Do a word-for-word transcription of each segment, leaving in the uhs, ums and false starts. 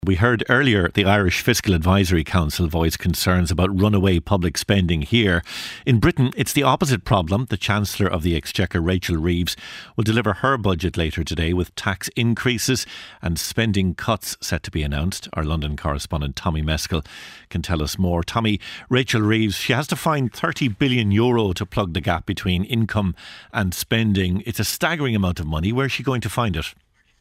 We heard earlier the Irish Fiscal Advisory Council voice concerns about runaway public spending here. In Britain, it's the opposite problem. The Chancellor of the Exchequer, Rachel Reeves, will deliver her budget later today with tax increases and spending cuts set to be announced. Our London correspondent Tommy Meskell can tell us more. Tommy, Rachel Reeves, she has to find thirty billion euro to plug the gap between income and spending. It's a staggering amount of money. Where's she going to find it?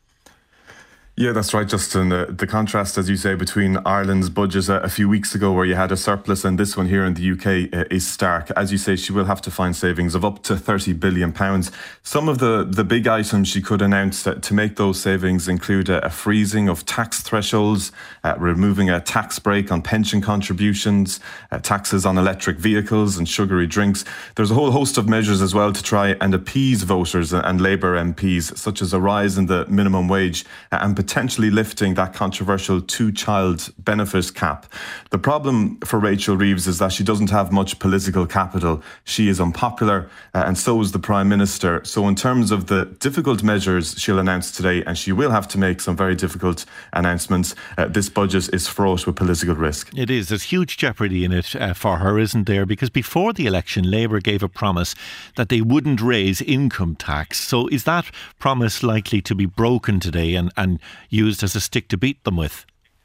Yeah, that's right, Justin. Uh, the contrast, as you say, between Ireland's budget uh, a few weeks ago, where you had a surplus, and this one here in the U K uh, is stark. As you say, she will have to find savings of up to thirty billion pounds. Some of the, the big items she could announce uh, to make those savings include a, a freezing of tax thresholds, uh, removing a tax break on pension contributions, uh, taxes on electric vehicles and sugary drinks. There's a whole host of measures as well to try and appease voters and Labour M Ps, such as a rise in the minimum wage uh, and potentially lifting that controversial two-child benefit cap. The problem for Rachel Reeves is that she doesn't have much political capital. She is unpopular, uh, and so is the Prime Minister. So in terms of the difficult measures she'll announce today, and she will have to make some very difficult announcements, uh, this budget is fraught with political risk. It is. There's huge jeopardy in it uh, for her, isn't there? Because before the election, Labour gave a promise that they wouldn't raise income tax. So is that promise likely to be broken today and, and used as a stick to beat them with?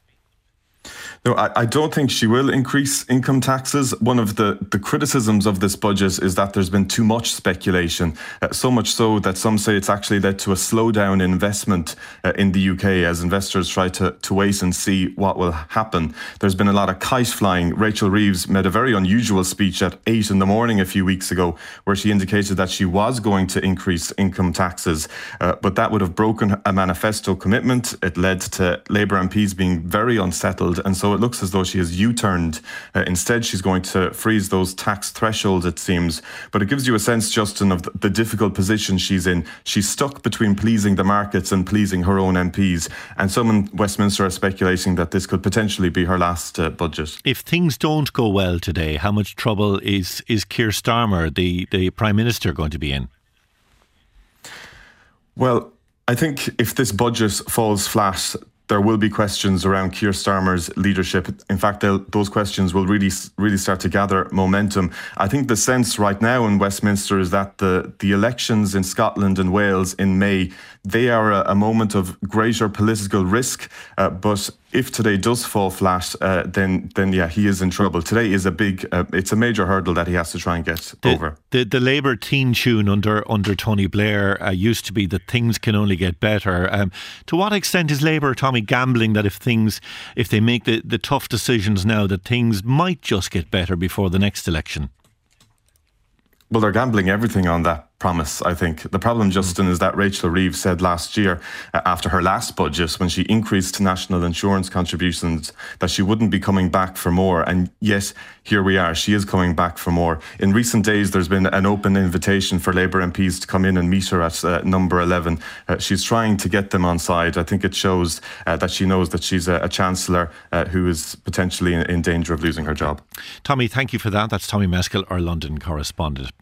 No, I, I don't think she will increase income taxes. One of the, the criticisms of this budget is that there's been too much speculation, uh, so much so that some say it's actually led to a slowdown in investment uh, in the U K as investors try to, to wait and see what will happen. There's been a lot of kite flying. Rachel Reeves made a very unusual speech at eight in the morning a few weeks ago where she indicated that she was going to increase income taxes, uh, but that would have broken a manifesto commitment. It led to Labour M Ps being very unsettled, and so it looks as though she has U-turned. Uh, instead, she's going to freeze those tax thresholds, it seems. But it gives you a sense, Justin, of the, the difficult position she's in. She's stuck between pleasing the markets and pleasing her own M Ps. And some in Westminster are speculating that this could potentially be her last uh, budget. If things don't go well today, how much trouble is, is Keir Starmer, the, the Prime Minister, going to be in? Well, I think if this budget falls flat, there will be questions around Keir Starmer's leadership. In fact, those questions will really really start to gather momentum. I think the sense right now in Westminster is that the, the elections in Scotland and Wales in May, they are a, a moment of greater political risk. Uh, but if today does fall flat, uh, then then yeah, he is in trouble. Today is a big, uh, it's a major hurdle that he has to try and get the, over. The the Labour teen tune under under Tony Blair uh, used to be that things can only get better. Um, to what extent is Labour, Tommy, gambling that if things, if they make the, the tough decisions now, that things might just get better before the next election? Well, they're gambling everything on that promise, I think. The problem, Justin, is that Rachel Reeves said last year, uh, after her last budget, when she increased national insurance contributions, that she wouldn't be coming back for more. And yet, here we are. She is coming back for more. In recent days, there's been an open invitation for Labour M Ps to come in and meet her at uh, number eleven. Uh, she's trying to get them on side. I think it shows uh, that she knows that she's a, a Chancellor uh, who is potentially in, in danger of losing her job. Tommy, thank you for that. That's Tommy Meskell, our London correspondent.